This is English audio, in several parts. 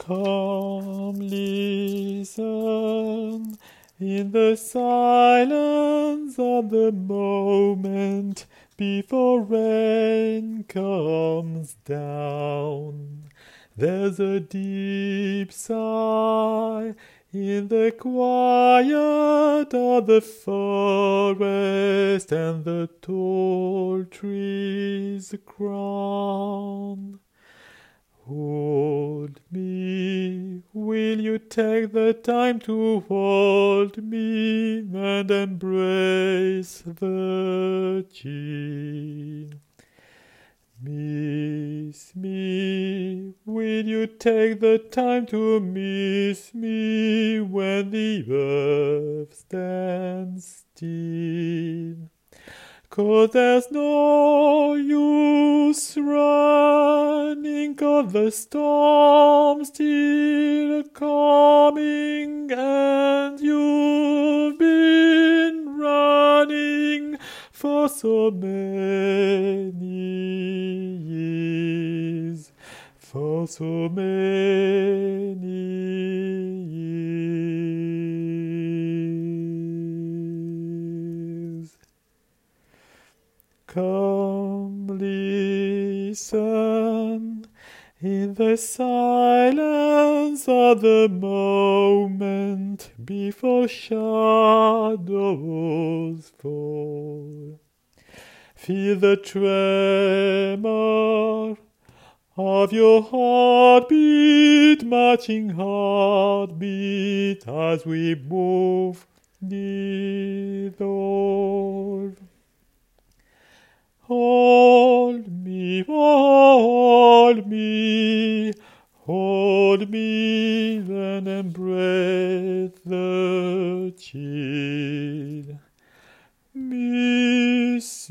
Come, listen in the silence of the moment before rain comes down. There's a deep sigh in the quiet of the forest and the tall trees' crown. Hold me, will you take the time to hold me and embrace the chin? Miss me, will you take the time to miss me when the earth stands still? 'Cause there's no use running, 'cause the storm's still coming, and you've been running for so many years, for so many years. Come, listen in the silence of the moment before shadows fall. Feel the tremor of your heartbeat, marching heartbeat, as we move near. Hold me, hold me, hold me, then embrace the chill. Miss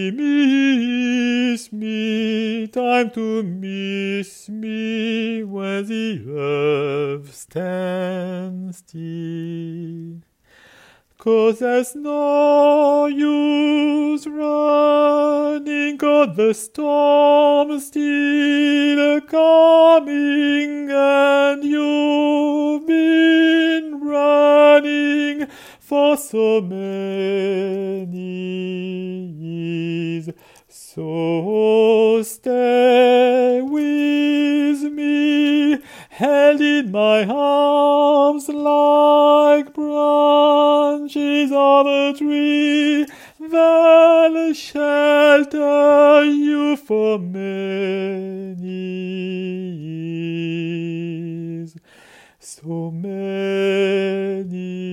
me, time to miss me when the earth stands still. 'Cause there's no use running, 'cause the storm's still coming, and you've been running for so many years. So stay with me, held in my arms like branches of a tree that'll shelter you for many years, so many years. Stay